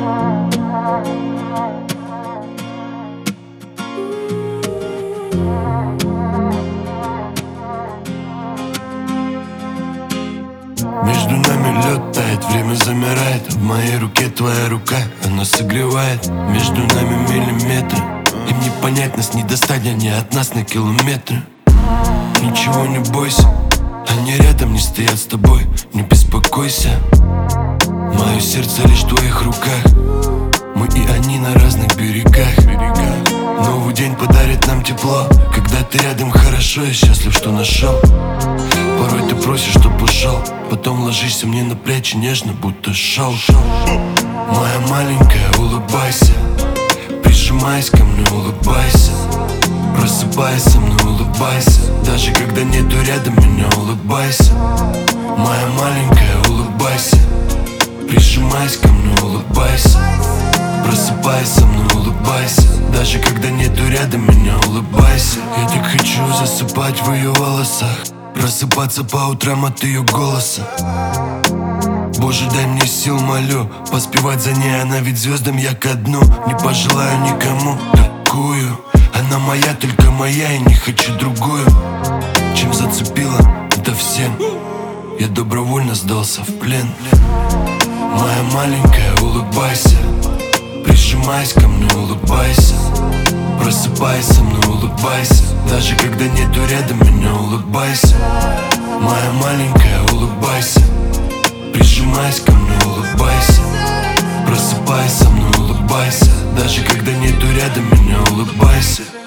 Между нами лед тает, время замирает. В моей руке твоя рука, она согревает. Между нами миллиметры. Им не понять, нас не достать, они от нас на километры. Ничего не бойся, они рядом не стоят с тобой. Не беспокойся, мое сердце лишь в твоих руках. Мы и они на разных берегах. Новый день подарит нам тепло. Когда ты рядом, хорошо, я счастлив, что нашел. Порой ты просишь, чтоб ушел, потом ложишься мне на плечи нежно, будто шел. Моя маленькая, улыбайся, прижимайся ко мне, улыбайся. Просыпайся со мной, улыбайся. Даже когда нету рядом меня, улыбайся. Моя маленькая, улыбайся, прижимайся ко мне, улыбайся. Просыпайся со мной, улыбайся. Даже когда нету рядом меня, улыбайся. Я так хочу засыпать в ее волосах, просыпаться по утрам от ее голоса. Боже, дай мне сил, молю, поспевать за ней, она ведь звездам я ко дну. Не пожелаю никому такую. Она моя, только моя, и не хочу другую. Чем зацепила, это всем. Я добровольно сдался в плен. Моя маленькая, улыбайся, прижимайся ко мне, улыбайся. Просыпайся со мной, улыбайся. Даже когда нету рядом меня, улыбайся. Моя маленькая, улыбайся, прижимайся ко мне, улыбайся. Просыпайся со мной, улыбайся. Даже когда нету рядом меня, улыбайся.